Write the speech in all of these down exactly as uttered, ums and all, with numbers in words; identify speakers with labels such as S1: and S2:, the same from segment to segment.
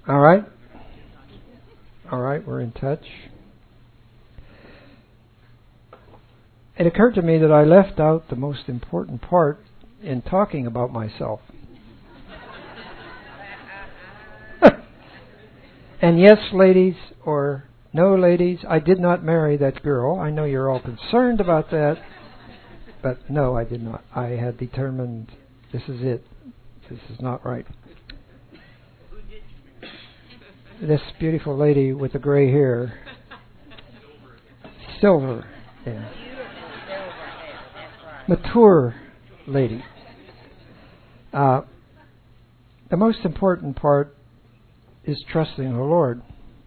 S1: All right? All right, we're in touch. It occurred to me that I left out the most important part in talking about myself. And yes, ladies, or no, ladies, I did not marry that girl. I know you're all concerned about that. But no, I did not. I had determined this is it. This is not right. This beautiful lady with the gray hair. Silver. Yeah. Mature lady. Uh, the most important part is trusting the Lord.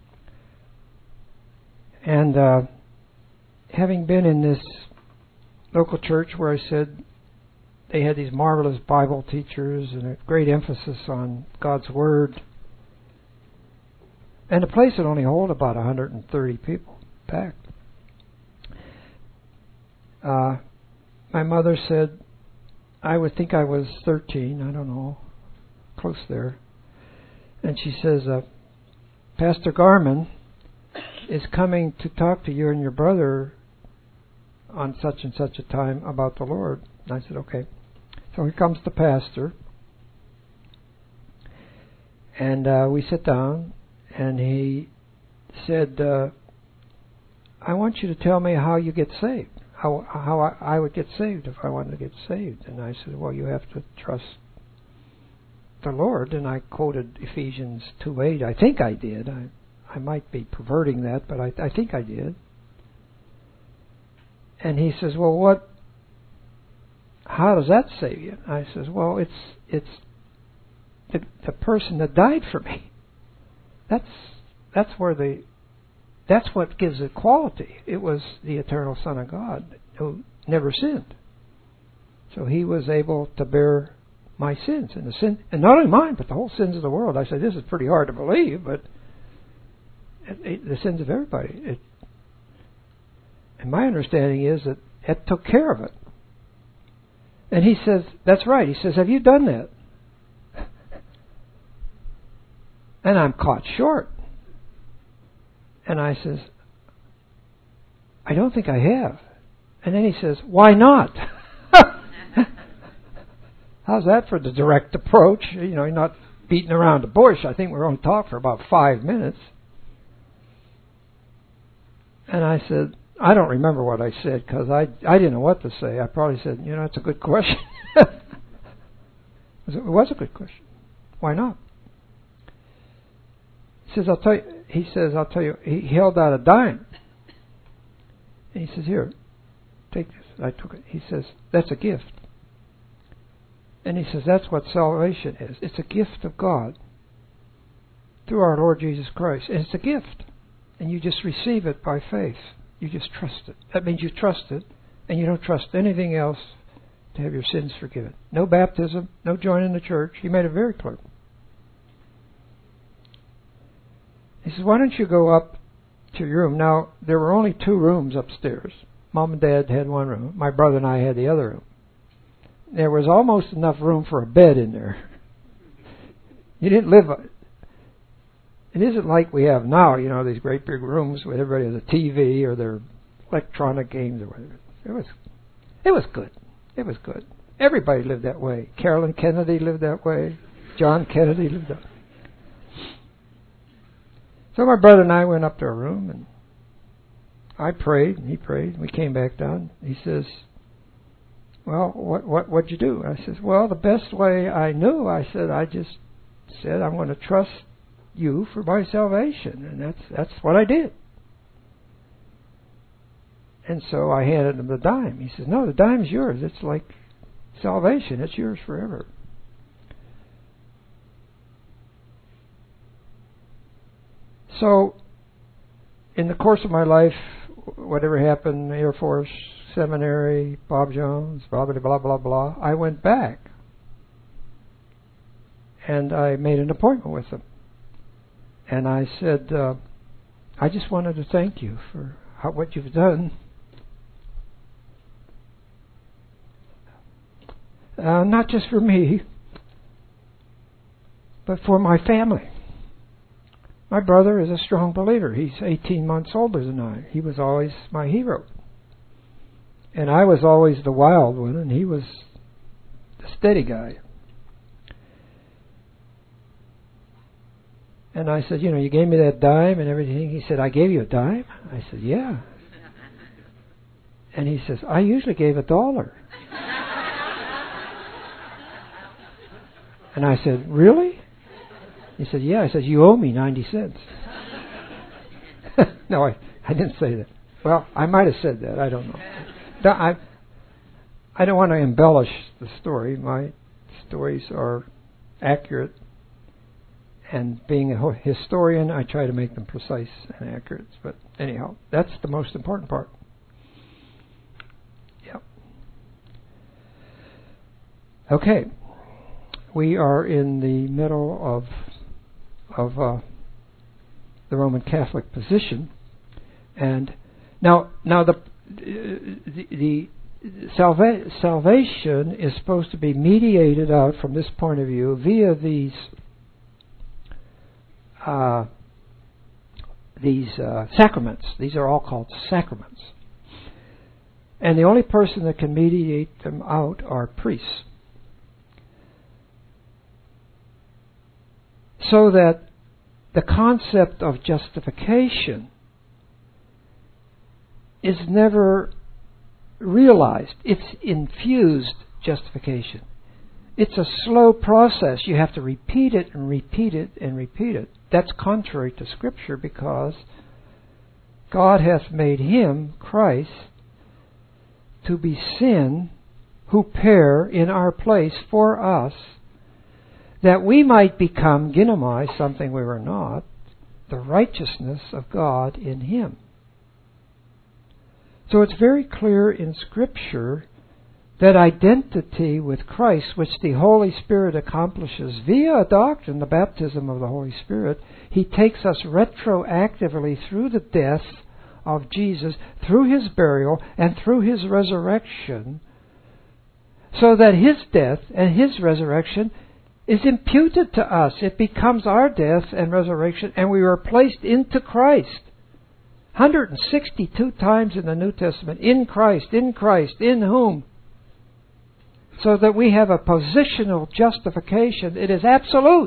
S1: And uh, having been in this local church where I said they had these marvelous Bible teachers and a great emphasis on God's Word, and the place would only hold about one hundred thirty people packed. Uh, my mother said, I would think I was thirteen, I don't know, close there. And she says, uh, Pastor Garman is coming to talk to you and your brother on such and such a time about the Lord. And I said, okay. So here comes the pastor. And uh, we sit down, and he said, uh, I want you to tell me how you get saved, how how I, I would get saved if I wanted to get saved. And I said, well, you have to trust the Lord. And I quoted Ephesians two eight. I think I did. I, I might be perverting that, but I, I think I did. And he says, well, what, how does that save you? I says, well, it's it's the, the person that died for me. That's that's where the that's what gives it quality. It was the eternal Son of God who never sinned. So he was able to bear my sins and the sin, and not only mine, but the whole sins of the world. I said, this is pretty hard to believe, but it, it, the sins of everybody. It, and my understanding is that it took care of it. And he says, that's right. He says, have you done that? And I'm caught short. And I says, I don't think I have. And then he says, why not? How's that for the direct approach? You know, you're not beating around the bush. I think we're going to talk for about five minutes. And I said, I don't remember what I said because I, I didn't know what to say. I probably said, you know, that's a good question. It was a good question. Why not? He says, I'll tell you, he says, I'll tell you, he held out a dime. And he says, here, take this. I took it. He says, that's a gift. And he says, that's what salvation is. It's a gift of God through our Lord Jesus Christ. And it's a gift. And you just receive it by faith. You just trust it. That means you trust it, and you don't trust anything else to have your sins forgiven. No baptism, no joining the church. He made it very clear. He says, why don't you go up to your room? Now, there were only two rooms upstairs. Mom and Dad had one room. My brother and I had the other room. There was almost enough room for a bed in there. You didn't live... It isn't like we have now, you know, these great big rooms where everybody has a T V or their electronic games or whatever. It was, it was good. It was good. Everybody lived that way. Carolyn Kennedy lived that way. John Kennedy lived that way. So my brother and I went up to our room, and I prayed, and he prayed. And we came back down. He says, well, what what what'd you do? I says, well, the best way I knew, I said, I just said I'm going to trust you for my salvation, and that's that's what I did. And so I handed him the dime. He says, no, the dime's yours. It's like salvation. It's yours forever. So in the course of my life, whatever happened, Air Force, seminary, Bob Jones, blah, blah, blah, blah, blah, I went back. And I made an appointment with him. And I said, uh, I just wanted to thank you for how, what you've done. Uh, not just for me, but for my family. My brother is a strong believer. He's eighteen months older than I. He was always my hero. And I was always the wild one, and he was the steady guy. And I said, you know, you gave me that dime and everything. He said, I gave you a dime? I said, yeah. And he says, I usually gave a dollar. And I said, really? He said, yeah. I said, you owe me ninety cents. No, I, I didn't say that. Well, I might have said that. I don't know. I, I don't want to embellish the story. My stories are accurate. And being a historian, I try to make them precise and accurate. But anyhow, that's the most important part. Yep. Okay. We are in the middle of of uh, the Roman Catholic position, and now now the the, the salva- salvation is supposed to be mediated out from this point of view via these uh, these uh, sacraments. These are all called sacraments, and the only person that can mediate them out are priests. So that the concept of justification is never realized. It's infused justification. It's a slow process. You have to repeat it and repeat it and repeat it. That's contrary to Scripture, because God hath made him, Christ, to be sin, who bare in our place for us, that we might become, ginomai, something we were not, the righteousness of God in him. So it's very clear in Scripture that identity with Christ, which the Holy Spirit accomplishes via a doctrine, the baptism of the Holy Spirit, he takes us retroactively through the death of Jesus, through his burial, and through his resurrection, so that his death and his resurrection is imputed to us. It becomes our death and resurrection, and we are placed into Christ. one hundred sixty-two times in the New Testament, in Christ, in Christ, in whom? So that we have a positional justification. It is absolute.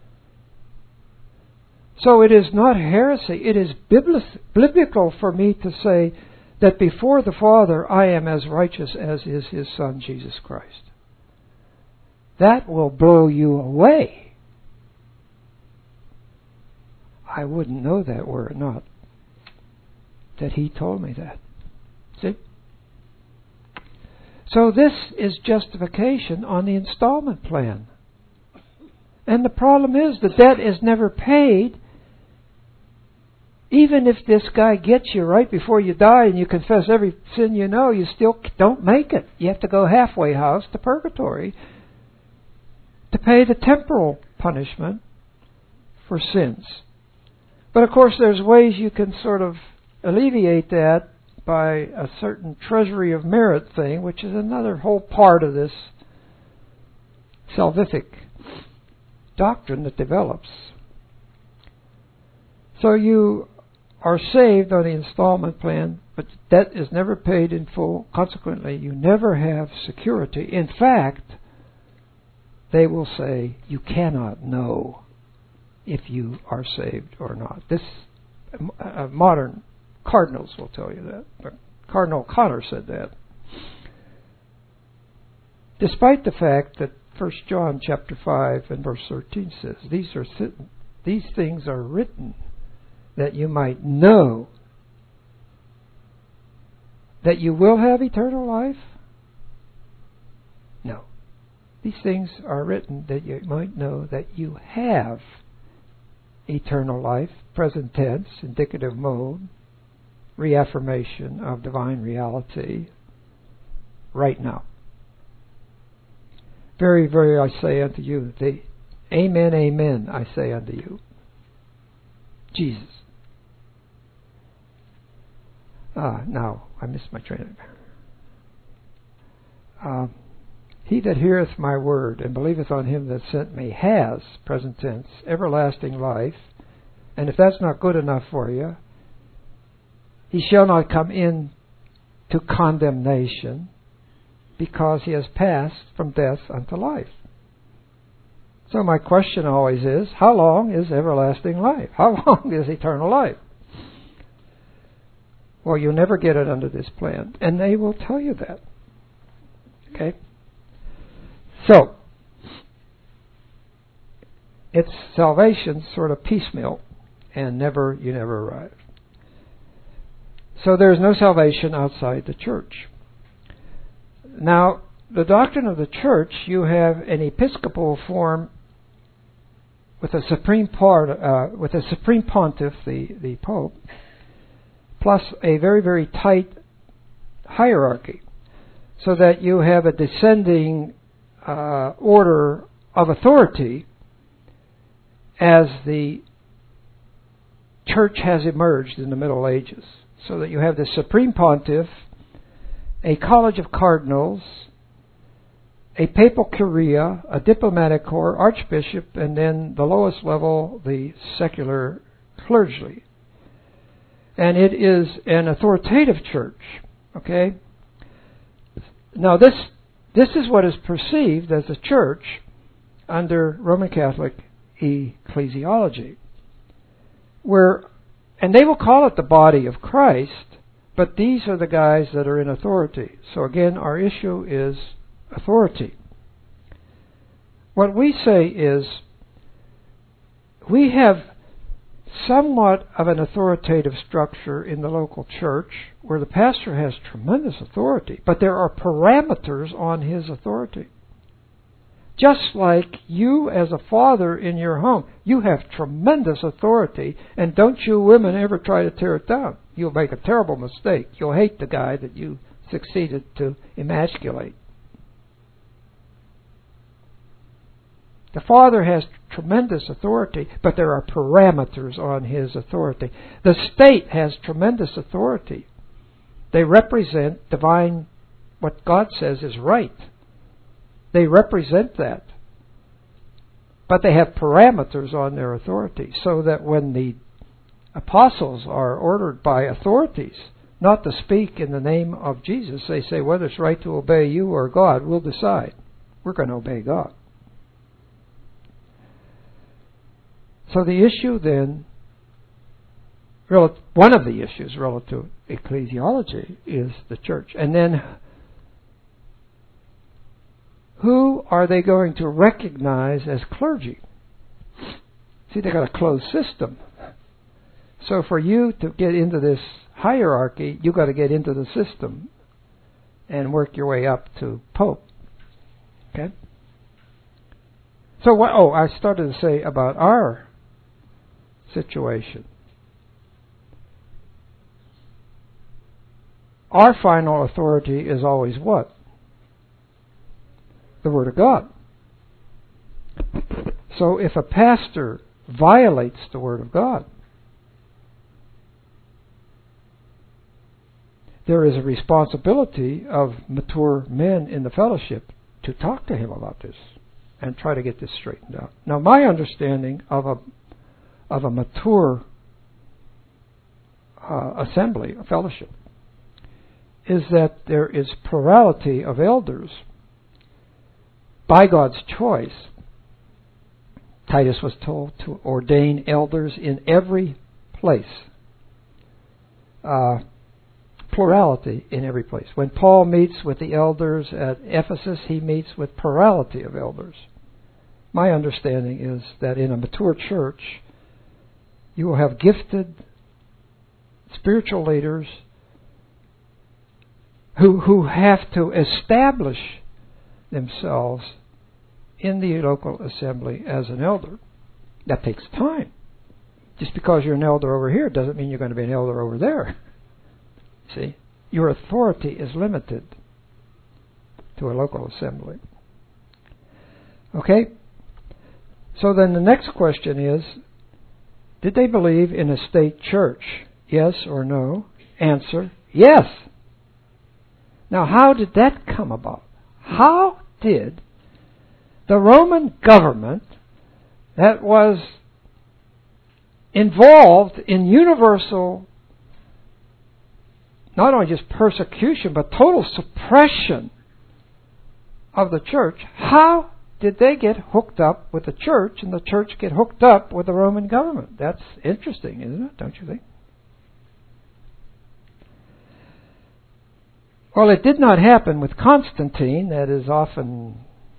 S1: So it is not heresy. It is biblical for me to say that before the Father I am as righteous as is his Son, Jesus Christ. That will blow you away. I wouldn't know that were it not that he told me that. See? So this is justification on the installment plan. And the problem is the debt is never paid. Even if this guy gets you right before you die and you confess every sin you know, you still don't make it. You have to go halfway house to purgatory to pay the temporal punishment for sins. But of course there's ways you can sort of alleviate that by a certain treasury of merit thing, which is another whole part of this salvific doctrine that develops. So you are saved on the installment plan, but debt is never paid in full. Consequently, you never have security. In fact, they will say you cannot know if you are saved or not. This uh, modern cardinals will tell you that. But Cardinal Connor said that. Despite the fact that First John chapter five and verse thirteen says, These are th- these things are written that you might know that you will have eternal life? No. These things are written that you might know that you have eternal life, present tense, indicative mode, reaffirmation of divine reality right now. Very, very, I say unto you, the amen, amen, I say unto you. Jesus. Ah, now, I missed my train of uh, He that heareth my word and believeth on him that sent me has, present tense, everlasting life, And if that's not good enough for you, he shall not come in to condemnation, because he has passed from death unto life. So my question always is, how long is everlasting life? How long is eternal life? Well, you'll never get it under this plan. And they will tell you that. Okay? So, it's salvation sort of piecemeal, and never, you never arrive. So there's no salvation outside the church. Now, the doctrine of the church, you have an episcopal form with a supreme part, uh, with a supreme pontiff, the, the Pope, plus a very, very tight hierarchy, so that you have a descending uh, order of authority as the church has emerged in the Middle Ages. So that you have the supreme pontiff, a college of cardinals, a papal curia, a diplomatic corps, archbishop, and then the lowest level, the secular clergy. And it is an authoritative church. Okay? Now this this is what is perceived as a church under Roman Catholic ecclesiology. Where, and they will call it the body of Christ, but these are the guys that are in authority. So again, our issue is authority. What we say is, we have somewhat of an authoritative structure in the local church where the pastor has tremendous authority, but there are parameters on his authority. Just like you as a father in your home, you have tremendous authority, and don't you women ever try to tear it down. You'll make a terrible mistake. You'll hate the guy that you succeeded to emasculate. The father has tremendous authority, but there are parameters on his authority. The state has tremendous authority. They represent divine, what God says is right. They represent that. But they have parameters on their authority, so that when the apostles are ordered by authorities not to speak in the name of Jesus, they say, whether it's right to obey you or God, we'll decide. We're going to obey God. So the issue then, one of the issues relative to ecclesiology is the church. And then, who are they going to recognize as clergy? See, they've got a closed system. So for you to get into this hierarchy, you've got to get into the system and work your way up to Pope. Okay? So, what, oh, I started to say about our situation. Our final authority is always what? The Word of God. So if a pastor violates the Word of God, there is a responsibility of mature men in the fellowship to talk to him about this and try to get this straightened out. Now, my understanding of a of a mature uh, assembly, a fellowship, is that there is plurality of elders by God's choice. Titus was told to ordain elders in every place. Uh, plurality in every place. When Paul meets with the elders at Ephesus, he meets with plurality of elders. My understanding is that in a mature church, you will have gifted spiritual leaders who who have to establish themselves in the local assembly as an elder. That takes time. Just because you're an elder over here doesn't mean you're going to be an elder over there. See? Your authority is limited to a local assembly. Okay? So then the next question is, did they believe in a state church? Yes or no? Answer, yes. Now, how did that come about? How did the Roman government, that was involved in universal, not only just persecution, but total suppression of the church, how did they get hooked up with the church and the church get hooked up with the Roman government? That's interesting, isn't it? Don't you think? Well, it did not happen with Constantine. That is often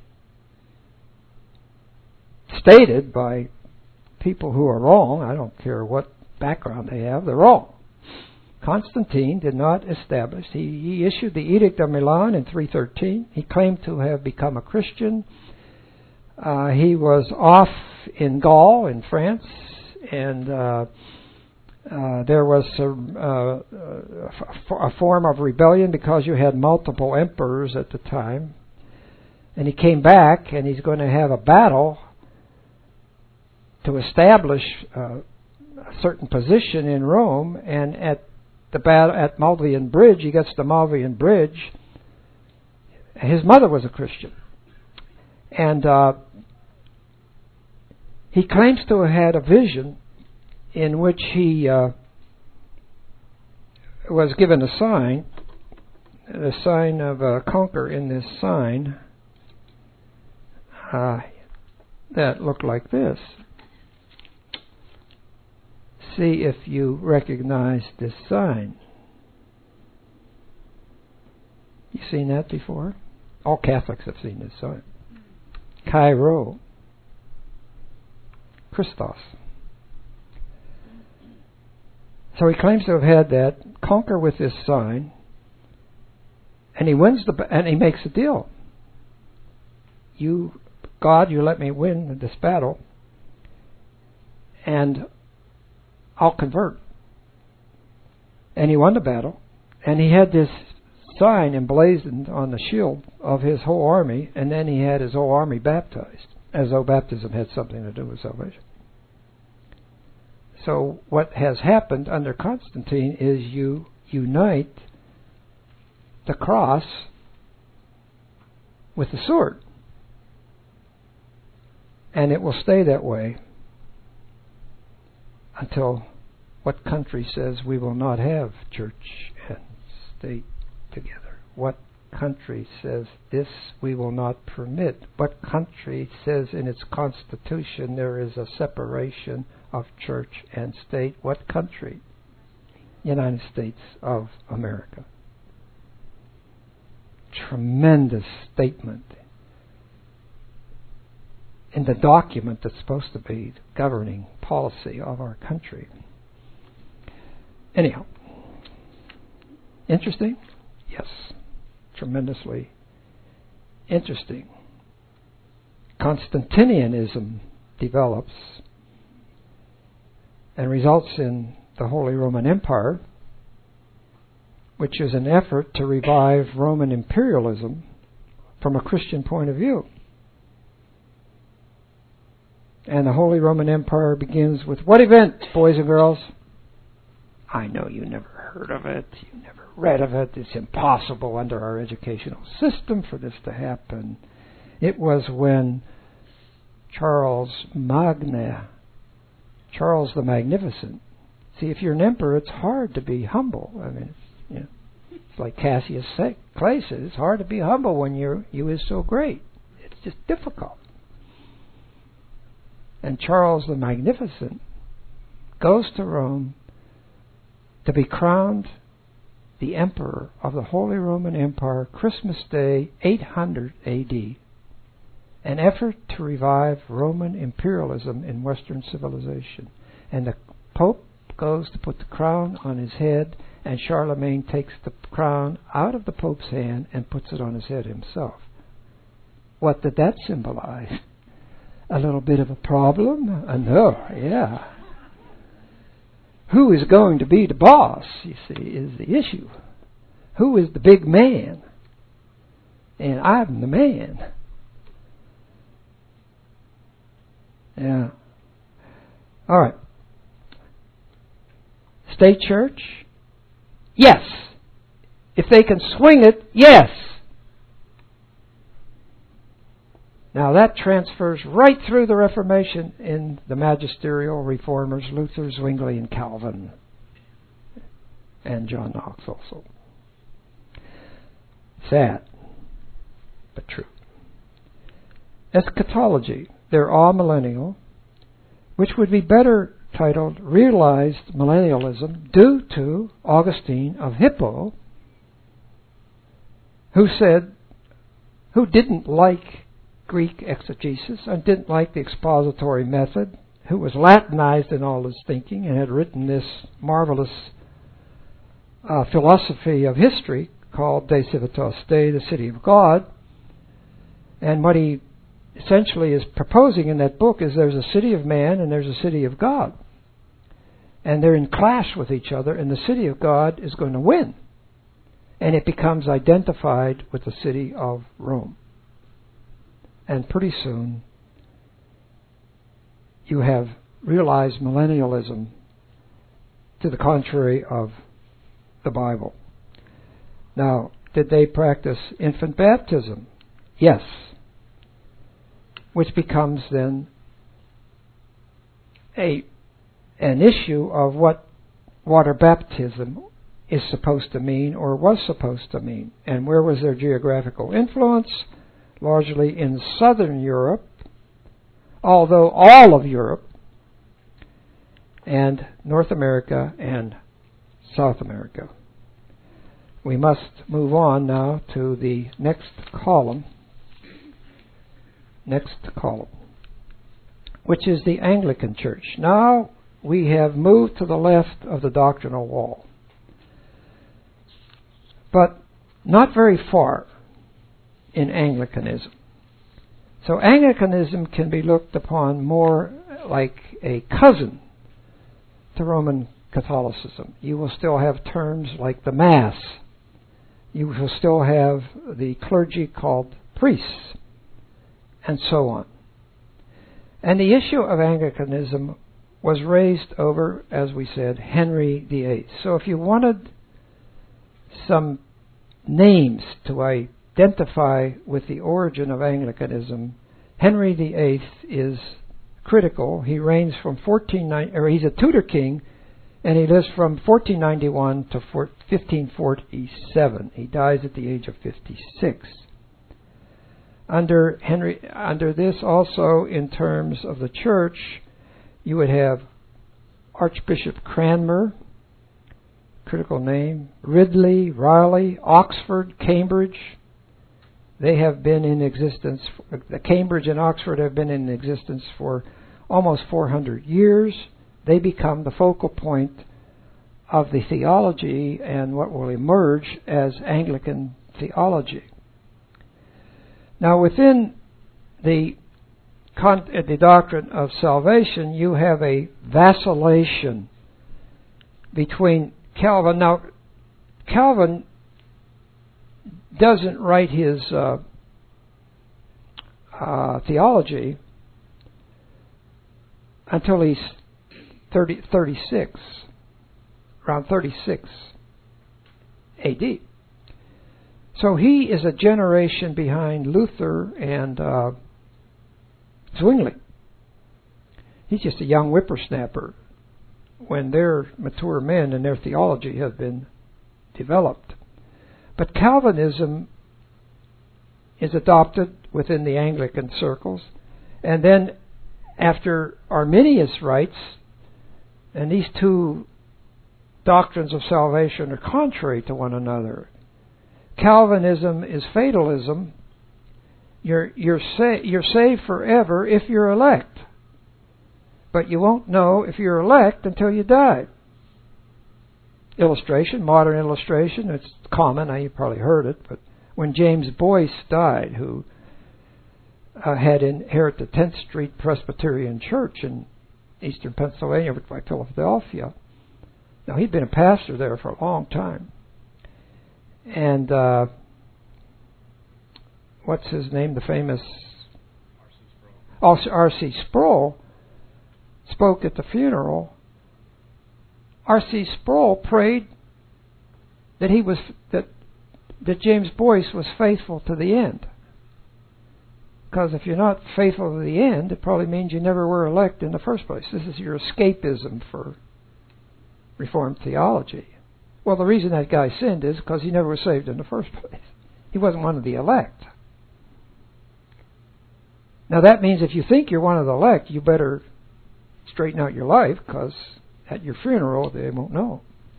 S1: stated by people who are wrong. I don't care what background they have, they're wrong. Constantine did not establish. He, he issued the Edict of Milan in three thirteen. He claimed to have become a Christian. Uh, he was off in Gaul, in France, and uh, uh, there was a, uh, a form of rebellion because you had multiple emperors at the time. And he came back, and he's going to have a battle to establish uh, a certain position in Rome. And at the battle at Malvian Bridge, he gets to Malvian Bridge. His mother was a Christian. And uh, he claims to have had a vision in which he uh, was given a sign, the sign of a conquer in this sign uh, that looked like this. See if you recognize this sign. You seen that before? All Catholics have seen this sign. Chi Rho. Christos. So he claims to have had that, conquer with this sign, and he wins the, and he makes a deal. You, God, you let me win this battle, and I'll convert. And he won the battle, and he had this sign emblazoned on the shield of his whole army, and then he had his whole army baptized, as though baptism had something to do with salvation. So what has happened under Constantine is you unite the cross with the sword. And it will stay that way until what country says we will not have church and state together? What country says this we will not permit? What country says in its constitution there is a separation of church and state? What country? United States of America. Tremendous statement in the document that's supposed to be the governing policy of our country. Anyhow, interesting? Yes, tremendously interesting. Constantinianism develops and results in the Holy Roman Empire, which is an effort to revive Roman imperialism from a Christian point of view. And the Holy Roman Empire begins with what event, boys and girls? I know you never heard of it, you never read of it, it's impossible under our educational system for this to happen. It was when Charles Magna, Charles the Magnificent. See, if you're an emperor, it's hard to be humble. I mean, it's, you know, it's like Cassius Clay said, it's hard to be humble when you're, you is so great. It's just difficult. And Charles the Magnificent goes to Rome to be crowned the emperor of the Holy Roman Empire, Christmas Day, eight hundred A D. An effort to revive Roman imperialism in Western civilization. And the Pope goes to put the crown on his head, and Charlemagne takes the crown out of the Pope's hand and puts it on his head himself. What did that symbolize? A little bit of a problem? Uh, no, yeah. Who is going to be the boss, you see, is the issue. Who is the big man? And I'm the man. Yeah. All right. State church? Yes. If they can swing it, yes. Now that transfers right through the Reformation in the magisterial reformers, Luther, Zwingli, and Calvin, and John Knox also. Sad, but true. Eschatology, they're all millennial, which would be better titled Realized Millennialism, due to Augustine of Hippo, who said, who didn't like Greek exegesis and didn't like the expository method, who was Latinized in all his thinking and had written this marvelous uh, philosophy of history called De Civitas Dei, the City of God. And what he essentially is proposing in that book is there's a city of man and there's a city of God. And they're in clash with each other, and the city of God is going to win. And it becomes identified with the city of Rome. And pretty soon, you have realized millennialism to the contrary of the Bible. Now, did they practice infant baptism? Yes. Which becomes then a an issue of what water baptism is supposed to mean or was supposed to mean. And where was their geographical influence? Largely in southern Europe, although all of Europe, and North America and South America. We must move on now to the next column. Next column, which is the Anglican Church. Now we have moved to the left of the doctrinal wall, but not very far in Anglicanism. So Anglicanism can be looked upon more like a cousin to Roman Catholicism. You will still have terms like the Mass. You will still have the clergy called priests, and so on. And the issue of Anglicanism was raised over, as we said, Henry the Eighth. So if you wanted some names to identify with the origin of Anglicanism, Henry the Eighth is critical. He reigns from fourteen ninety, or he's a Tudor king, and he lives from fourteen ninety-one to fifteen forty-seven. He dies at the age of fifty-six. Under Henry, under this also, in terms of the church, you would have Archbishop Cranmer, critical name, Ridley, Riley, Oxford, Cambridge. They have been in existence, Cambridge and Oxford have been in existence for almost four hundred years. They become the focal point of the theology and what will emerge as Anglican theology. Now, within the, con- the doctrine of salvation, you have a vacillation between Calvin. Now, Calvin doesn't write his uh, uh, theology until he's thirty, thirty-six, around thirty-six A D. So he is a generation behind Luther and uh, Zwingli. He's just a young whippersnapper when they're mature men and their theology has been developed. But Calvinism is adopted within the Anglican circles, and then after Arminius writes, and these two doctrines of salvation are contrary to one another. Calvinism is fatalism. You're you're sa- you're saved forever if you're elect, but you won't know if you're elect until you die. Illustration, modern illustration. It's common. Now you've probably heard it, but when James Boyce died, who uh, had inherited the tenth Street Presbyterian Church in eastern Pennsylvania by Philadelphia. Now he'd been a pastor there for a long time. And uh, what's his name? The famous R C Sproul spoke at the funeral. R C Sproul prayed that he was that that James Boyce was faithful to the end. Because if you're not faithful to the end, it probably means you never were elect in the first place. This is your escapism for Reformed theology. Well, the reason that guy sinned is because he never was saved in the first place. He wasn't one of the elect. Now that means if you think you're one of the elect, you better straighten out your life, because at your funeral they won't know.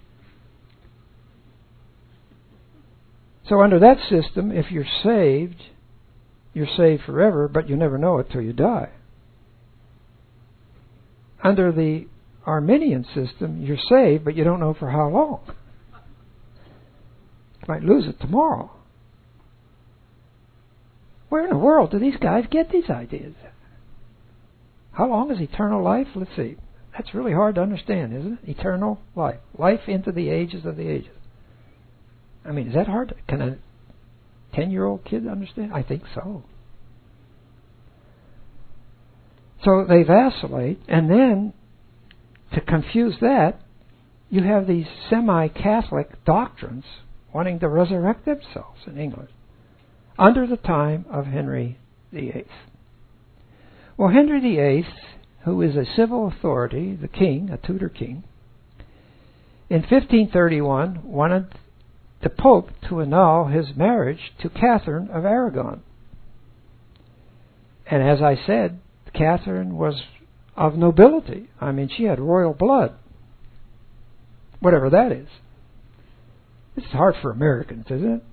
S1: So under that system, if you're saved, you're saved forever, but you never know it till you die. Under the Arminian system, you're saved, but you don't know for how long. You might lose it tomorrow. Where in the world do these guys get these ideas? How long is eternal life? Let's see. That's really hard to understand, isn't it? Eternal life. Life into the ages of the ages. I mean, is that hard? To, can a ten-year-old kid understand? I think so. So they vacillate, and then to confuse that, you have these semi-Catholic doctrines wanting to resurrect themselves in England under the time of Henry the Eighth. Well, Henry the Eighth, who is a civil authority, the king, a Tudor king, in fifteen thirty-one wanted the Pope to annul his marriage to Catherine of Aragon. And as I said, Catherine was of nobility. I mean, she had royal blood. Whatever that is. This is hard for Americans, isn't it?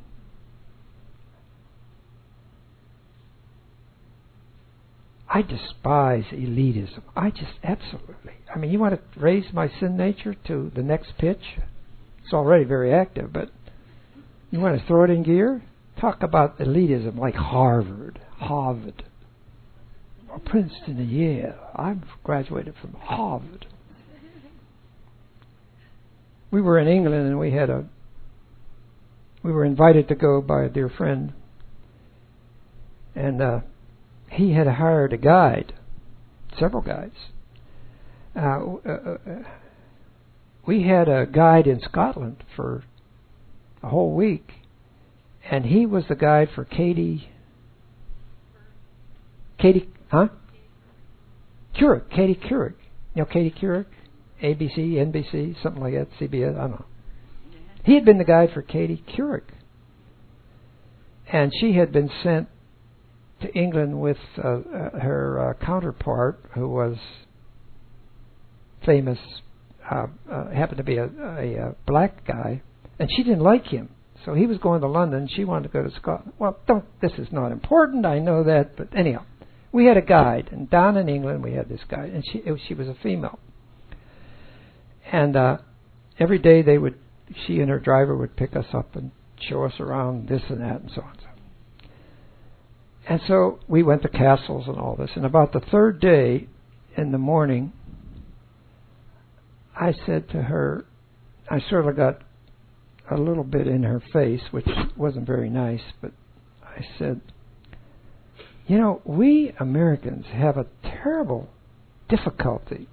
S1: I despise elitism. I just absolutely. I mean, you want to raise my sin nature to the next pitch? It's already very active, but you want to throw it in gear? Talk about elitism like Harvard, Harvard, or Princeton and Yale. I've graduated from Harvard. We were in England and we had a. We were invited to go by a dear friend, and uh, he had hired a guide, several guides. Uh, uh, we had a guide in Scotland for a whole week, and he was the guide for Katie. Katie, huh? Couric, Katie Couric. You know Katie Couric? A B C, N B C, something like that, C B S, I don't know. He had been the guide for Katie Couric. And she had been sent to England with uh, uh, her uh, counterpart, who was famous, uh, uh, happened to be a, a, a black guy, and she didn't like him. So he was going to London, she wanted to go to Scotland. Well, don't, this is not important, I know that, but anyhow. We had a guide, and down in England we had this guide, and she it, she was a female. And uh, every day they would, she and her driver would pick us up and show us around this and that and so on. And so we went to castles and all this. And about the third day in the morning, I said to her, I sort of got a little bit in her face, which wasn't very nice, but I said, you know, we Americans have a terrible difficulty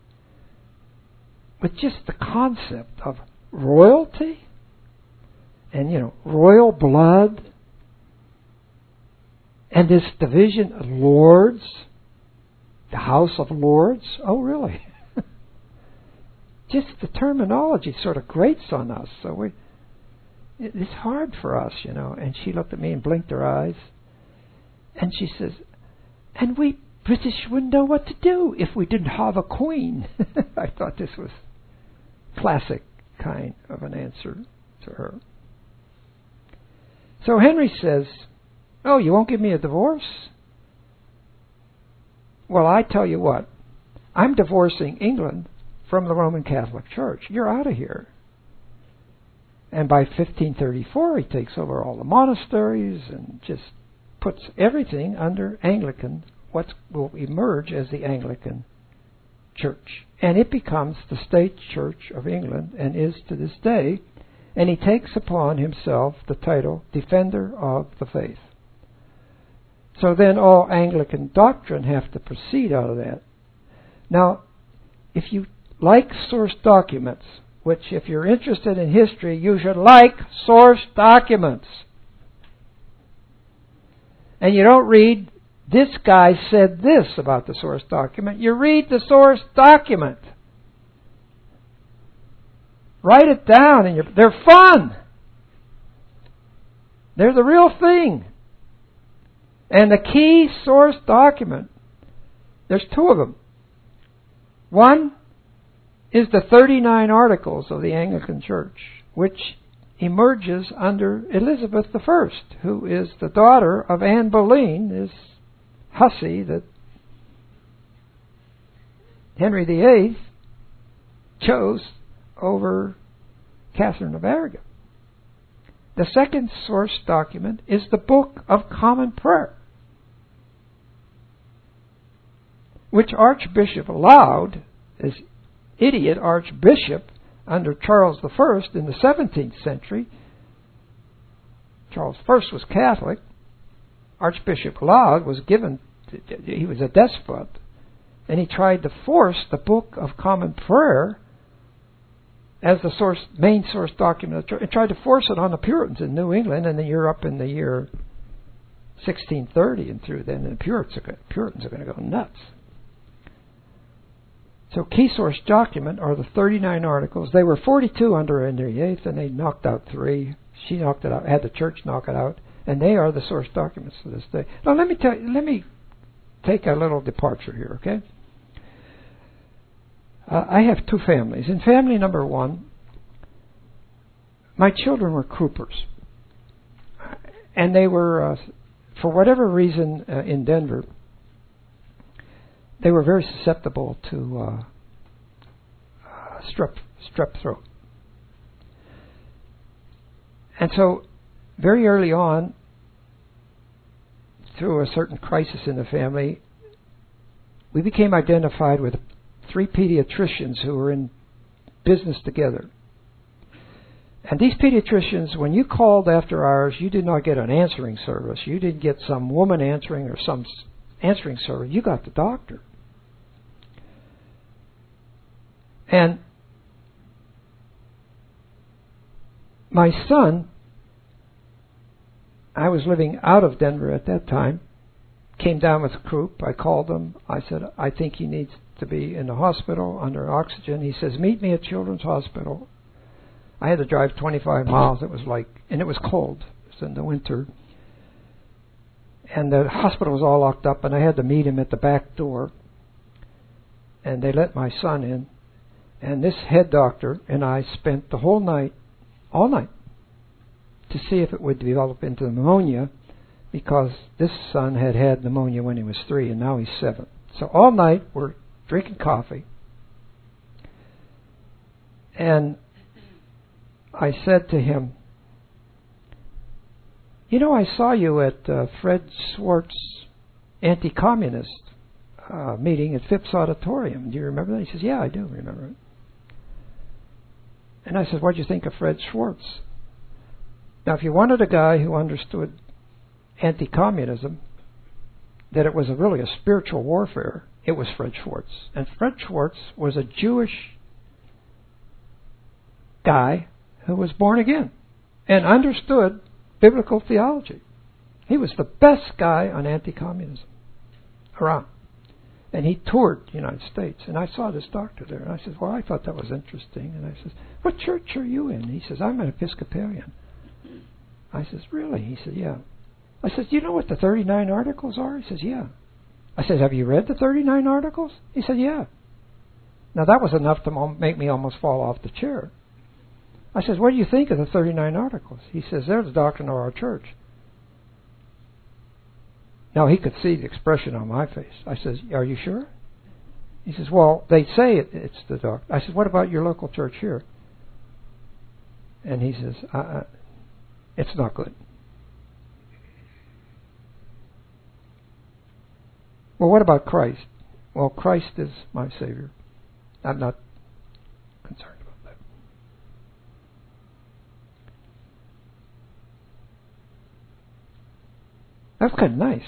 S1: with just the concept of royalty and, you know, royal blood and this division of lords, the House of Lords. Oh, really? Just the terminology sort of grates on us. So we, it's hard for us, you know. And she looked at me and blinked her eyes. And she says, and we British wouldn't know what to do if we didn't have a queen. I thought this was classic kind of an answer to her. So Henry says, oh, you won't give me a divorce? Well, I tell you what, I'm divorcing England from the Roman Catholic Church. You're out of here. And by fifteen thirty-four, he takes over all the monasteries and just puts everything under Anglican, what will emerge as the Anglican Church. And it becomes the state church of England and is to this day. And he takes upon himself the title Defender of the Faith. So then all Anglican doctrine have to proceed out of that. Now, if you like source documents, which if you're interested in history, you should like source documents. And you don't read this guy said this about the source document. You read the source document. Write it down, and you're, they're fun. They're the real thing. And the key source document, there's two of them. One is the thirty-nine Articles of the Anglican Church, which emerges under Elizabeth the First, who is the daughter of Anne Boleyn, this hussy that Henry the Eighth chose over Catherine of Aragon. The second source document is the Book of Common Prayer, which Archbishop Laud, this idiot archbishop under Charles the First in the seventeenth century, Charles the First was Catholic, Archbishop Laud was given, he was a despot, and he tried to force the Book of Common Prayer as the source, main source document of the church, and tried to force it on the Puritans in New England, and then you're up in the year sixteen thirty and through then, and the Puritans are, Puritans are going to go nuts. So key source document are the thirty-nine Articles. They were forty-two under Henry the Eighth, and they knocked out three. She knocked it out, had the church knock it out, and they are the source documents to this day. Now let me tell you, let me take a little departure here, okay? Uh, I have two families. In family number one, my children were Croupers. And they were, uh, for whatever reason uh, in Denver, they were very susceptible to uh, uh, strep, strep throat. And so, very early on, through a certain crisis in the family, we became identified with three pediatricians who were in business together. And these pediatricians, when you called after hours, you did not get an answering service. You didn't get some woman answering or some answering service. You got the doctor. And my son, I was living out of Denver at that time, came down with croup. I called him. I said, I think he needs to be in the hospital under oxygen. He says, meet me at Children's Hospital. I had to drive twenty-five miles. It was like, and it was cold. It was in the winter. And the hospital was all locked up, and I had to meet him at the back door. And they let my son in. And this head doctor and I spent the whole night, all night, to see if it would develop into pneumonia, because this son had had pneumonia when he was three, and now he's seven. So all night we're drinking coffee. And I said to him, you know, I saw you at uh, Fred Schwartz anti-communist uh, meeting at Phipps Auditorium. Do you remember that? He says, yeah, I do remember it. And I said, what do you think of Fred Schwartz? Now, if you wanted a guy who understood anti-communism, that it was a really a spiritual warfare, it was Fred Schwartz. And Fred Schwartz was a Jewish guy who was born again and understood biblical theology. He was the best guy on anti-communism around. And he toured the United States. And I saw this doctor there. And I said, well, I thought that was interesting. And I said, what church are you in? He says, I'm an Episcopalian. I says, really? He said, yeah. I said, do you know what the thirty-nine Articles are? He says, yeah. I said, have you read the thirty-nine Articles? He said, yeah. Now, that was enough to make me almost fall off the chair. I says, what do you think of the thirty-nine Articles? He says, they're the doctrine of our church. Now, he could see the expression on my face. I says, are you sure? He says, well, they say it, it's the doctrine. I said, what about your local church here? And he says, uh, uh, it's not good. Well, what about Christ? Well, Christ is my Savior. I'm not concerned about that. That's kind of nice.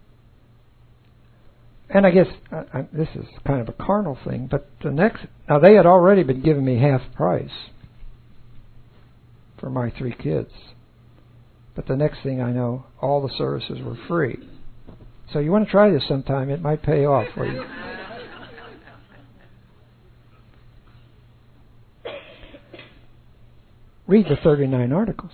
S1: And I guess uh, I, this is kind of a carnal thing, but the next, now they had already been giving me half price for my three kids. But the next thing I know, all the services were free. So you want to try this sometime. It might pay off for you. Read the thirty-nine articles.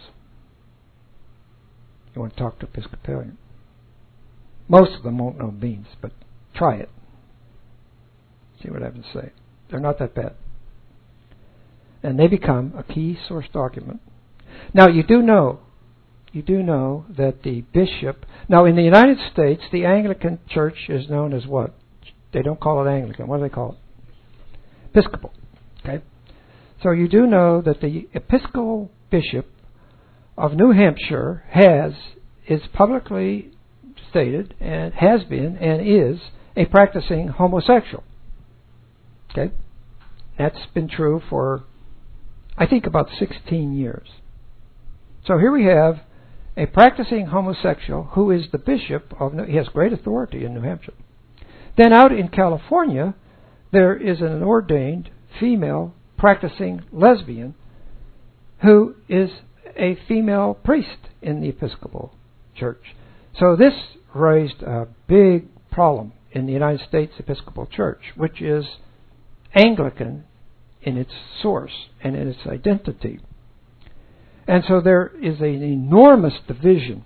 S1: You want to talk to Episcopalian. Most of them won't know beans, but try it. See what I have to say. They're not that bad. And they become a key source document. Now, you do know, you do know that the bishop... Now, in the United States, the Anglican Church is known as what? They don't call it Anglican. What do they call it? Episcopal. Okay? So you do know that the Episcopal Bishop of New Hampshire has, is publicly stated, and has been, and is, a practicing homosexual. Okay? That's been true for, I think, about sixteen years. So here we have a practicing homosexual who is the bishop of, he has great authority in New Hampshire. Then out in California, there is an ordained female practicing lesbian who is a female priest in the Episcopal Church. So this raised a big problem in the United States Episcopal Church, which is Anglican in its source and in its identity. And so there is an enormous division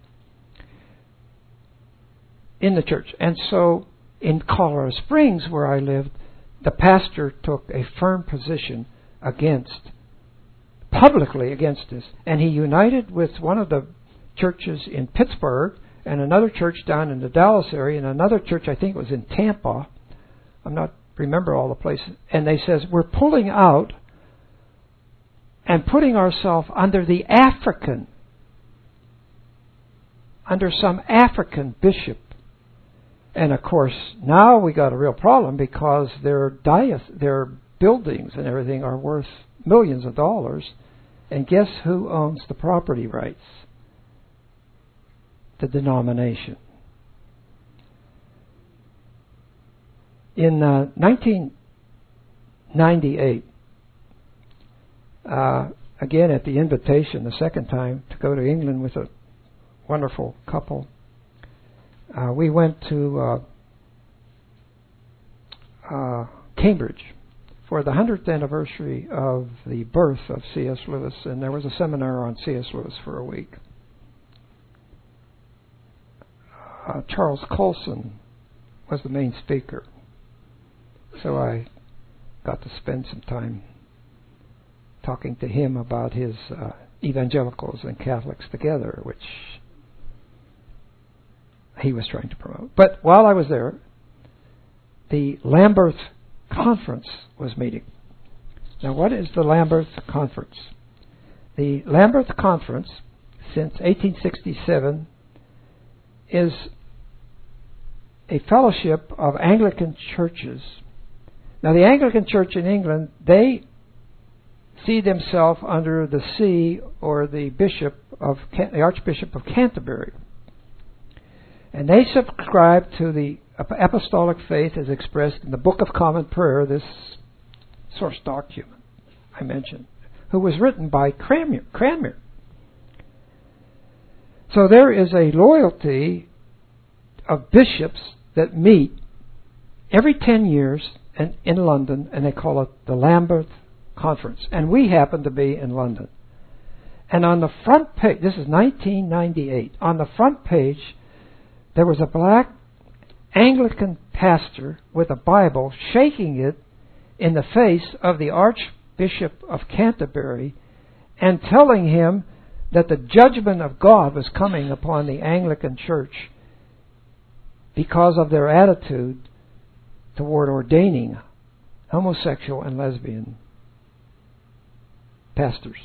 S1: in the church. And so in Colorado Springs, where I lived, the pastor took a firm position against, publicly against this. And he united with one of the churches in Pittsburgh and another church down in the Dallas area and another church, I think it was in Tampa. I'm not remember all the places. And they says, we're pulling out and putting ourselves under the African, under some African bishop. And of course, now we got a real problem because their dias, their buildings and everything are worth millions of dollars. And guess who owns the property rights? The denomination. In uh, nineteen ninety-eight, uh, again at the invitation, the second time, to go to England with a wonderful couple, uh, we went to uh, uh, Cambridge for the hundredth anniversary of the birth of C S Lewis, and there was a seminar on C S Lewis for a week. Uh, Charles Colson was the main speaker. So I got to spend some time talking to him about his uh, evangelicals and Catholics together, which he was trying to promote. But while I was there, the Lambeth Conference was meeting. Now, what is the Lambeth Conference? The Lambeth Conference, since eighteen sixty-seven, is a fellowship of Anglican churches. Now, the Anglican Church in England, they see themselves under the see or the bishop of the Archbishop of Canterbury, and they subscribe to the apostolic faith as expressed in the Book of Common Prayer, this source document I mentioned, who was written by Cranmer. Cranmer. So there is a loyalty of bishops that meet every ten years and in London, and they call it the Lambeth Conference. And we happen to be in London. And on the front page, this is nineteen ninety-eight, on the front page, there was a black Anglican pastor with a Bible shaking it in the face of the Archbishop of Canterbury and telling him that the judgment of God was coming upon the Anglican Church because of their attitude toward ordaining homosexual and lesbian pastors.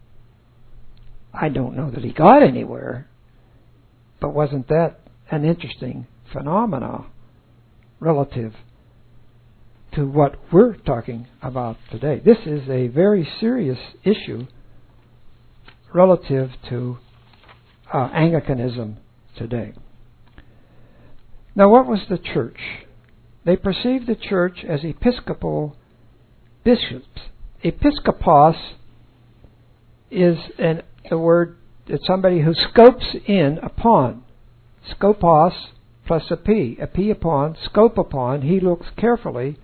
S1: I don't know that he got anywhere, but wasn't that an interesting phenomena relative to what we're talking about today? This is a very serious issue relative to uh, Anglicanism today. Now, what was the church? They perceived the church as episcopal bishops. Episkopos is an, a word, it's somebody who scopes in upon. Skopos plus a P. A P upon, scope upon, he looks carefully.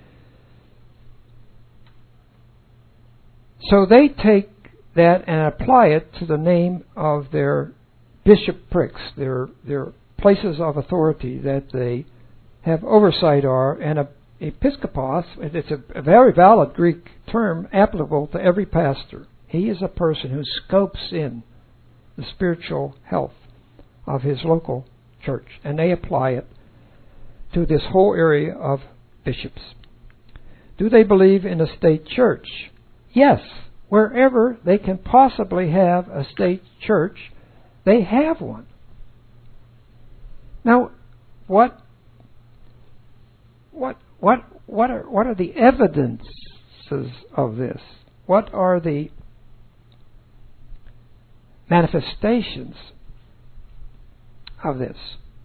S1: So they take that and apply it to the name of their bishoprics, their their places of authority that they have oversight are, and a episkopos, it's a, a very valid Greek term applicable to every pastor. He is a person who scopes in the spiritual health of his local church, and they apply it to this whole area of bishops. Do they believe in a state church? Yes. Wherever they can possibly have a state church, they have one. Now, what, what, what, what are what are the evidences of this? What are the manifestations of this?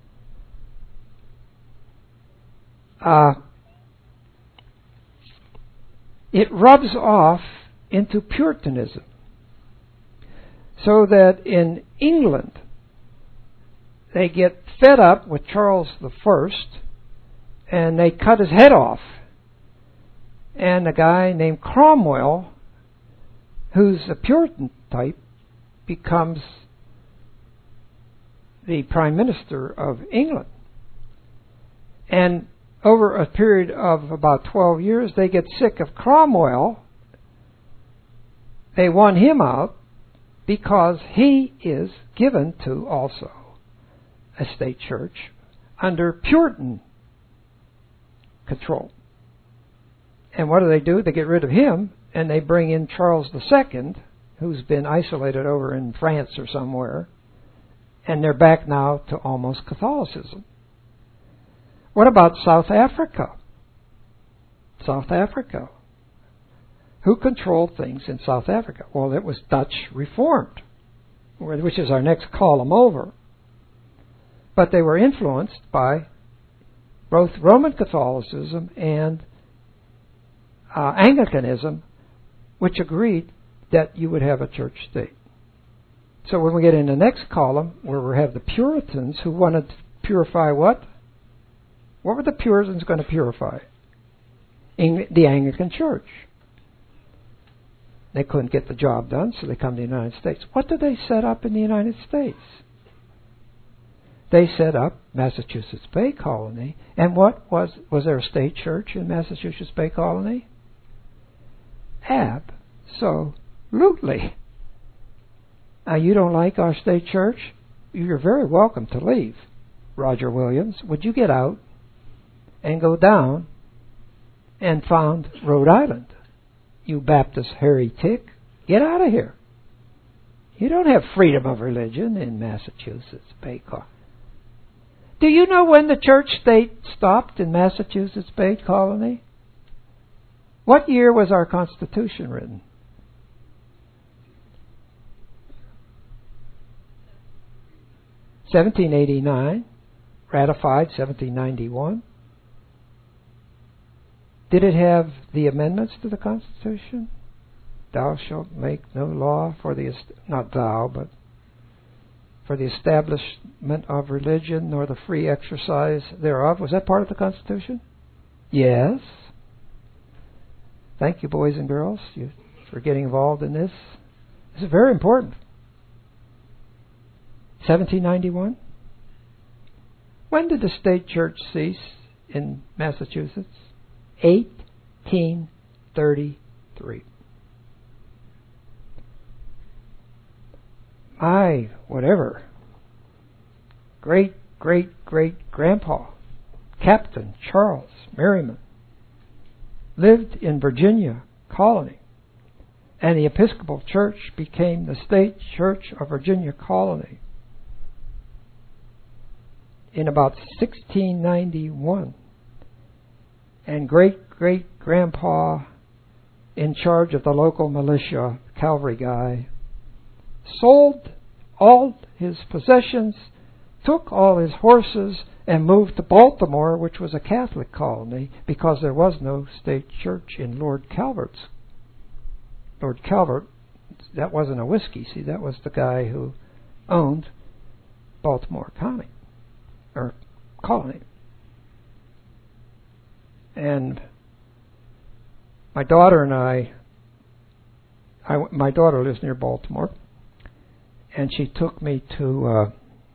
S1: Uh, it rubs off into Puritanism, so that in England they get fed up with Charles the First and they cut his head off, and a guy named Cromwell, who's a Puritan type, becomes the Prime Minister of England. And over a period of about twelve years, they get sick of Cromwell. They want him out because he is given to also a state church under Puritan control. And what do they do? They get rid of him and they bring in Charles the Second, who's been isolated over in France or somewhere, and they're back now to almost Catholicism. What about South Africa? South Africa. Who controlled things in South Africa? Well, it was Dutch Reformed, which is our next column over. But they were influenced by both Roman Catholicism and uh, Anglicanism, which agreed that you would have a church state. So when we get in the next column, where we have the Puritans who wanted to purify what? What were the Puritans going to purify? Eng- the Anglican Church. They couldn't get the job done, so they come to the United States. What did they set up in the United States? They set up Massachusetts Bay Colony. And what was, was there a state church in Massachusetts Bay Colony? Absolutely. Now, you don't like our state church? You're very welcome to leave. Roger Williams, would you get out and go down and found Rhode Island? You Baptist heretic, get out of here. You don't have freedom of religion in Massachusetts Bay Colony. Do you know when the church state stopped in Massachusetts Bay Colony? What year was our Constitution written? seventeen eighty-nine, ratified seventeen ninety-one. Did it have the amendments to the Constitution? Thou shalt make no law for the, not thou, but for the establishment of religion, nor the free exercise thereof. Was that part of the Constitution? Yes. Thank you, boys and girls, you, for getting involved in this. This is very important. seventeen ninety-one. When did the state church cease in Massachusetts? eighteen thirty-three. My, whatever, great, great, great grandpa, Captain Charles Merriman, lived in Virginia Colony, and the Episcopal Church became the State Church of Virginia Colony in about sixteen ninety-one. And great-great-grandpa, in charge of the local militia, cavalry guy, sold all his possessions, took all his horses, and moved to Baltimore, which was a Catholic colony, because there was no state church in Lord Calvert's. Lord Calvert, that wasn't a whiskey, see, that was the guy who owned Baltimore County, or colony. And my daughter and I, I, my daughter lives near Baltimore, and she took me to uh,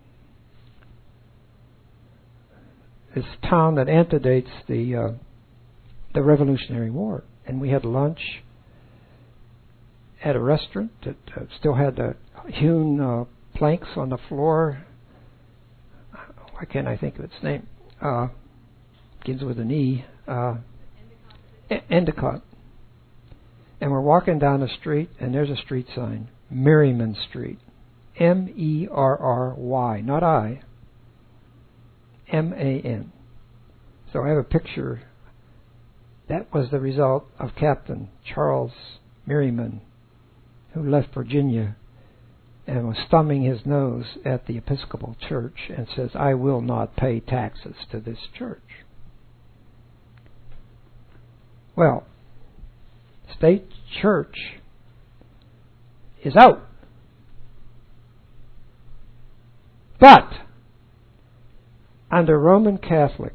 S1: this town that antedates the uh, the Revolutionary War, and we had lunch at a restaurant that uh, still had the hewn uh, planks on the floor. Why can't I think of its name? Uh, begins with an E. Uh, Endicott. And we're walking down the street, and there's a street sign, Merriman Street. M E R R Y, not I. M A N. So I have a picture. That was the result of Captain Charles Merriman, who left Virginia and was thumbing his nose at the Episcopal Church and says, I will not pay taxes to this church. Well, state church is out. But under Roman Catholic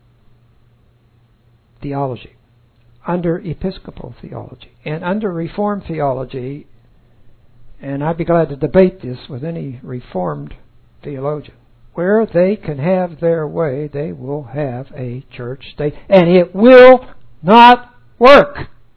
S1: theology, under Episcopal theology, and under Reformed theology, and I'd be glad to debate this with any Reformed theologian, where they can have their way, they will have a church state, and it will not work.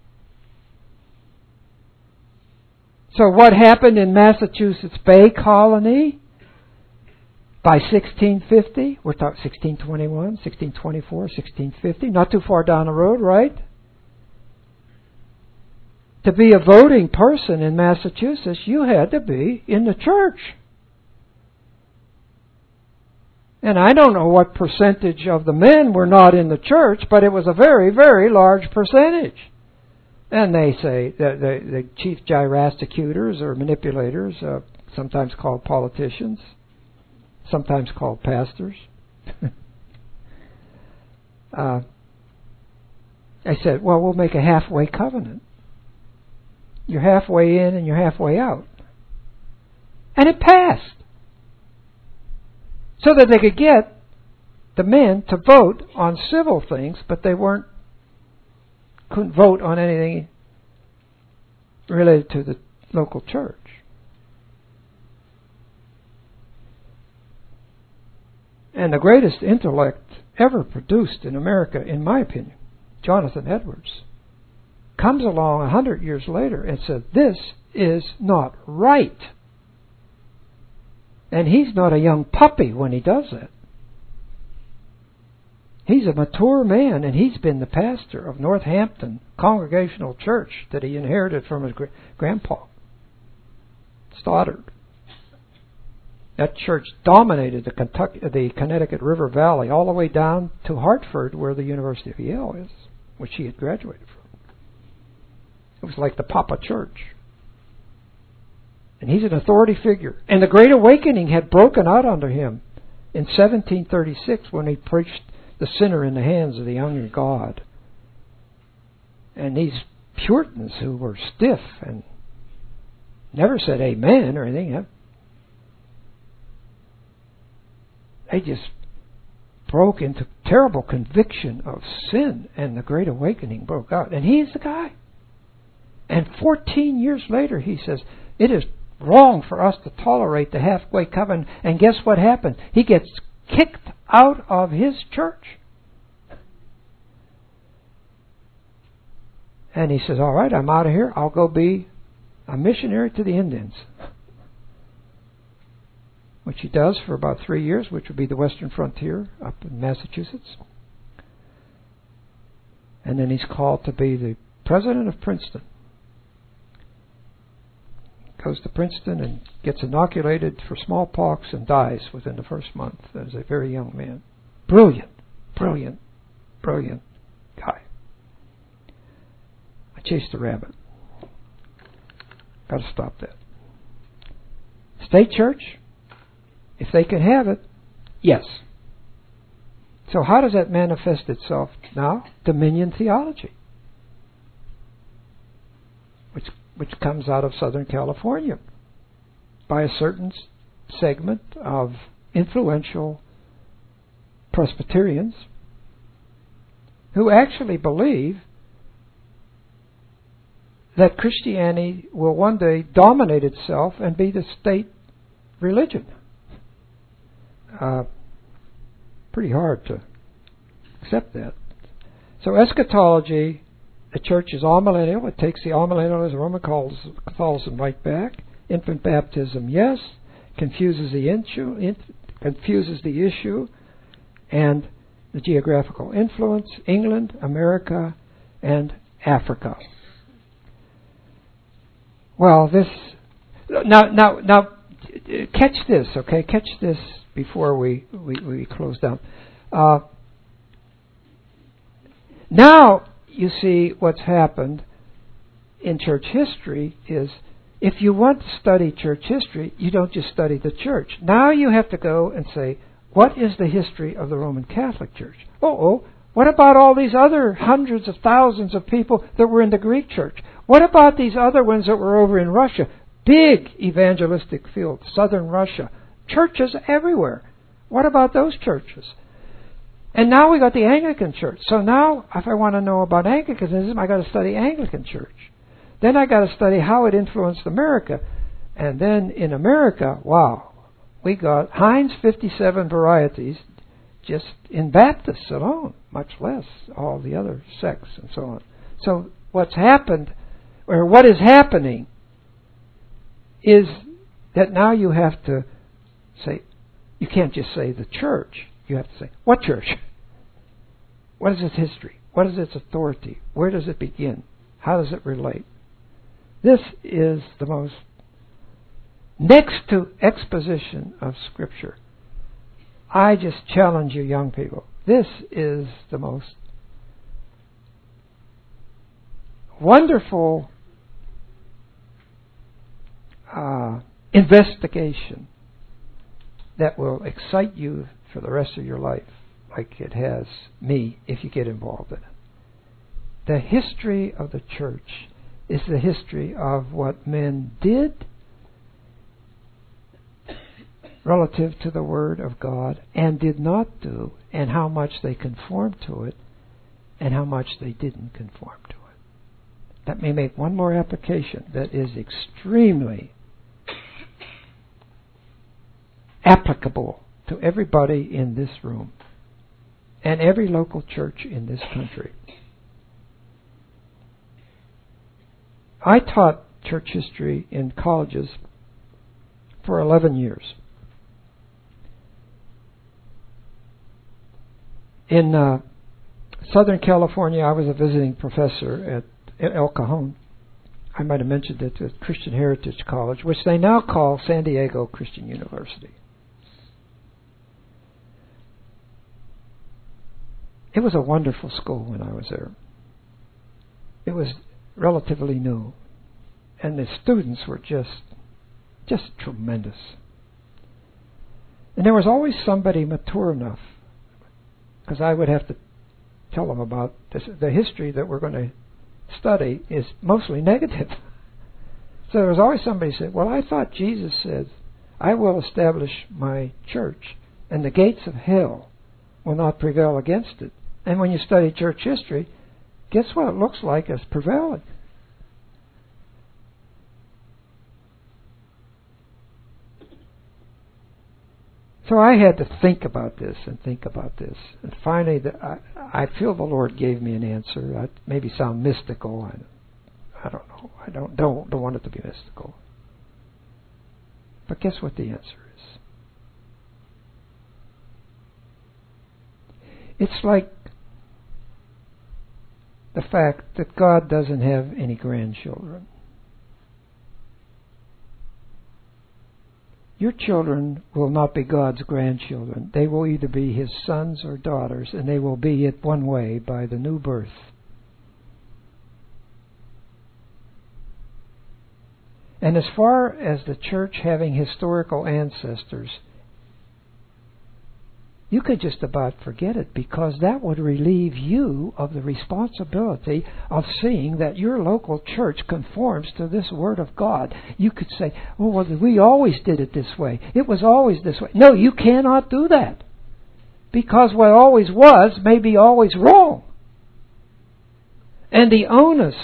S1: So what happened in Massachusetts Bay Colony by sixteen fifty? We're talking sixteen twenty-one, sixteen twenty-four, sixteen fifty, not too far down the road, right? To be a voting person in Massachusetts, you had to be in the church. And I don't know what percentage of the men were not in the church, but it was a very, very large percentage. And they say that the, the chief gyrastocutors or manipulators, uh, sometimes called politicians, sometimes called pastors. uh, I said, well, we'll make a halfway covenant. You're halfway in and you're halfway out. And it passed. So that they could get the men to vote on civil things, but they weren't couldn't vote on anything related to the local church. And the greatest intellect ever produced in America, in my opinion, Jonathan Edwards, comes along a hundred years later and says, this is not right. And he's not a young puppy when he does it. He's a mature man, and he's been the pastor of Northampton Congregational Church that he inherited from his gra- grandpa, Stoddard. That church dominated the Kentucky, the Connecticut River Valley all the way down to Hartford, where the University of Yale is, which he had graduated from. It was like the Papa Church. And he's an authority figure. And the Great Awakening had broken out under him in seventeen thirty-six when he preached the sinner in the hands of the younger God. And these Puritans who were stiff and never said amen or anything, they just broke into terrible conviction of sin, and the Great Awakening broke out. And he's the guy. And fourteen years later he says, it is wrong for us to tolerate the halfway covenant. And guess what happened? He gets kicked out of his church. And he says, all right, I'm out of here. I'll go be a missionary to the Indians. Which he does for about three years, which would be the western frontier up in Massachusetts. And then he's called to be the president of Princeton. Goes to Princeton and gets inoculated for smallpox and dies within the first month as a very young man. Brilliant, brilliant, brilliant guy. I chased a rabbit. Got to stop that. State church, if they can have it, yes. So how does that manifest itself now? Dominion theology, which which comes out of Southern California by a certain segment of influential Presbyterians, who actually believe that Christianity will one day dominate itself and be the state religion. Uh, pretty hard to accept that. So eschatology, the church is amillennial. It takes the amillennialism, Roman Catholicism right back. Infant baptism, yes. Confuses the issue, in, confuses the issue, and the geographical influence: England, America, and Africa. Well, this now now now catch this, okay? Catch this before we we, we close down. Uh, now you see what's happened in church history is, if you want to study church history, you don't just study the church. Now you have to go and say, what is the history of the Roman Catholic Church? Oh, what about all these other hundreds of thousands of people that were in the Greek Church? What about these other ones that were over in Russia? Big evangelistic field, southern Russia. Churches everywhere. What about those churches? And now we got the Anglican Church. So now, if I want to know about Anglicanism, I got to study Anglican Church. Then I got to study how it influenced America. And then in America, wow, we got Heinz fifty-seven varieties just in Baptists alone, much less all the other sects and so on. So what's happened, or what is happening, is that now you have to say, you can't just say the church. You have to say, what church? What is its history? What is its authority? Where does it begin? How does it relate? This is the most, next to exposition of Scripture, I just challenge you young people, this is the most wonderful uh, investigation that will excite you for the rest of your life, like it has me if you get involved in it. The history of the church is the history of what men did relative to the Word of God and did not do, and how much they conformed to it and how much they didn't conform to it. Let me make one more application that is extremely applicable to everybody in this room and every local church in this country. I taught church history in colleges for eleven years. In uh, Southern California, I was a visiting professor at El Cajon. I might have mentioned it at Christian Heritage College, which they now call San Diego Christian University. It was a wonderful school when I was there. It was relatively new, and the students were just just tremendous. And there was always somebody mature enough, because I would have to tell them about this, the history that we're going to study is mostly negative. So there was always somebody who said, well, I thought Jesus said, I will establish my church, and the gates of hell will not prevail against it. And when you study church history, guess what it looks like as prevailing? So I had to think about this and think about this. And finally, the, I, I feel the Lord gave me an answer. I maybe sound mystical. I, I don't know. I don't, don't, don't want it to be mystical. But guess what the answer is? It's like the fact that God doesn't have any grandchildren. Your children will not be God's grandchildren. They will either be His sons or daughters, and they will be it one way, by the new birth. And as far as the church having historical ancestors, you could just about forget it, because that would relieve you of the responsibility of seeing that your local church conforms to this Word of God. You could say, oh, well, we always did it this way. It was always this way. No, you cannot do that. because what always was may be always wrong. And the onus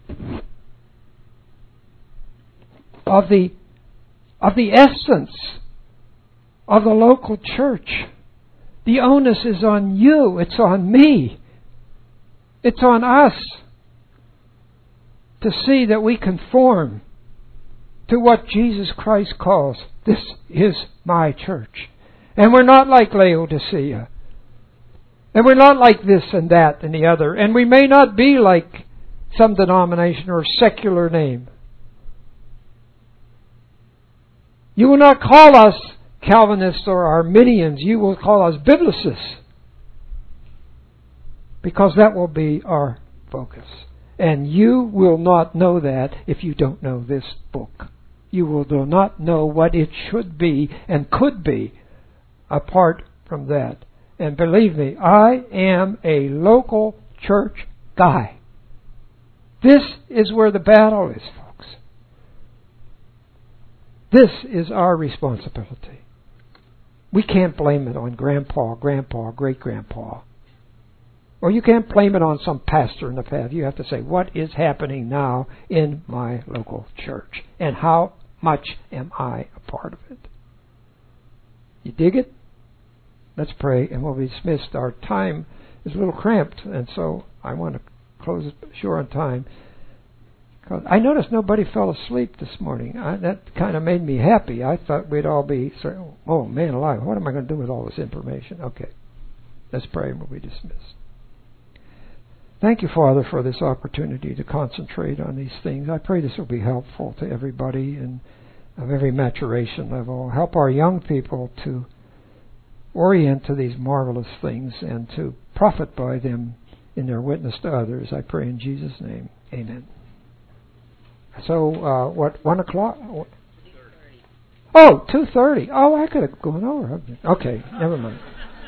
S1: of the of the essence of the local church, the onus is on you, it's on me, it's on us to see that we conform to what Jesus Christ calls, this is my church. And we're not like Laodicea. And we're not like this and that and the other. And we may not be like some denomination or secular name. You will not call us Calvinists or Arminians. You will call us Biblicists. Because that will be our focus. And you will not know that if you don't know this book. You will do not know what it should be and could be apart from that. And believe me, I am a local church guy. This is where the battle is, folks. This is our responsibility. We can't blame it on grandpa, grandpa, great-grandpa. Or you can't blame it on some pastor in the past. You have to say, what is happening now in my local church? And how much am I a part of it? You dig it? Let's pray and we'll be dismissed. Our time is a little cramped, and so I want to close it sure on time. I noticed nobody fell asleep this morning. I, that kind of made me happy. I thought we'd all be, oh man alive, what am I going to do with all this information? Okay, let's pray and we'll be dismissed. Thank you, Father, for this opportunity to concentrate on these things. I pray this will be helpful to everybody and of every maturation level. Help our young people to orient to these marvelous things and to profit by them in their witness to others. I pray in Jesus' name. Amen. So, uh, what, one o'clock? Oh, two thirty. Oh, I could have gone over. Okay, never mind.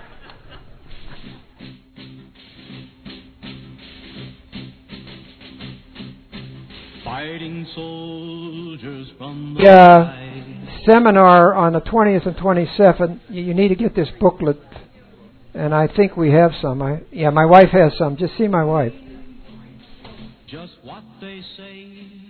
S2: Fighting soldiers from the
S1: yeah, seminar on the twentieth and twenty-seventh. You need to get this booklet, and I think we have some. I, yeah, my wife has some. Just see my wife.
S2: Just what they say